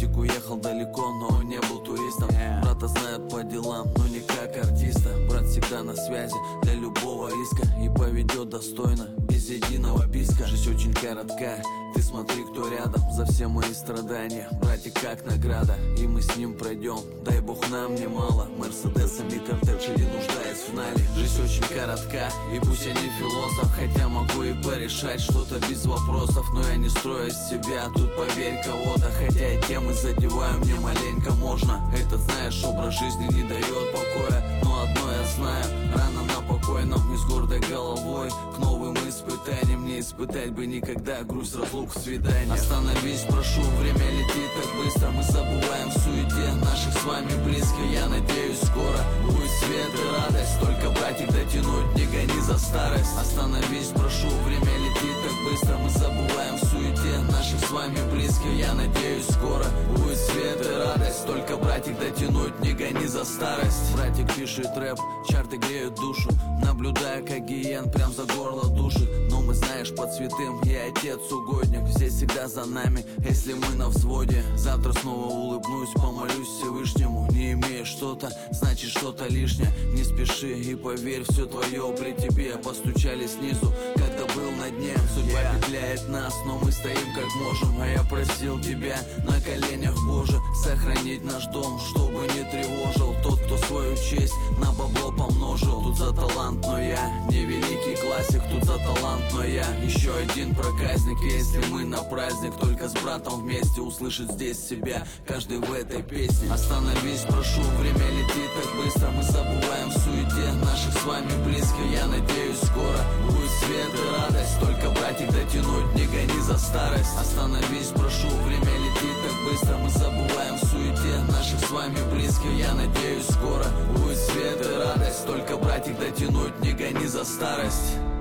Братик уехал далеко, но он не был туристом. Брата знают по делам, но не как артиста. Брат всегда на связи для любого риска и поведет достойно, без единого писка. Жизнь очень коротка, ты смотри, кто рядом. За все мои страдания, братик, как награда. И мы с ним пройдем, дай бог нам немало. Мерседесами кортеджи не нуждаясь в нале. Жизнь очень коротка, и пусть я не философ, хотя могу и порешать что-то без вопросов. Но я не строю из себя тут, поверь, кого-то. Хотя и темы задеваю, мне маленько можно. Этот, знаешь, образ жизни не дает покоя. Но одно я знаю, рано на покойном и с гордой головой к новым испытаниям. Не испытать бы никогда грусть разлук в свидании. Остановись, прошу, время летит так быстро. Мы забываем в суете наших с вами близких. Я надеюсь, скоро будет свет и радость. Только, братик, дотянуть не гони за старость. Остановись, прошу, время летит так быстро. Мы забываем в суете наших с вами близких. Я надеюсь, скоро будет свет и радость. Только, братик, дотянуть не гони за старость. Братик пишет рэп, чарты греют душу. Наблюдая, как гиен прям за горло душит. Но мы, знаешь, под святым и отец угодник. Здесь всегда за нами, если мы на взводе. Завтра снова улыбнусь, помолюсь Всевышнему. Не имея что-то, значит что-то лишнее. Не спеши и поверь, все твое при тебе. Постучали снизу, когда был на дне. Судьба петляет нас, но мы стоим как можем. А я просил тебя на коленях, Боже, сохранить наш дом, чтобы не тревожил тот, кто свою честь на бабло помножил. Тут за талант, но я не великий классик. Тут за талант, но я еще один проказник. Если мы на праздник, только с братом вместе услышит здесь себя каждый в этой песне. Остановись, прошу, время летит так быстро. Мы забываем в суете наших с вами близких. Я надеюсь, скоро будет свет и радость. Только, братик, дотянуть не гони за старость. Остановись, прошу, время летит так быстро. Мы забываем в суете наших с вами близких. Я надеюсь, скоро будет свет и радость. Только, братик, дотянуть не гони за старость.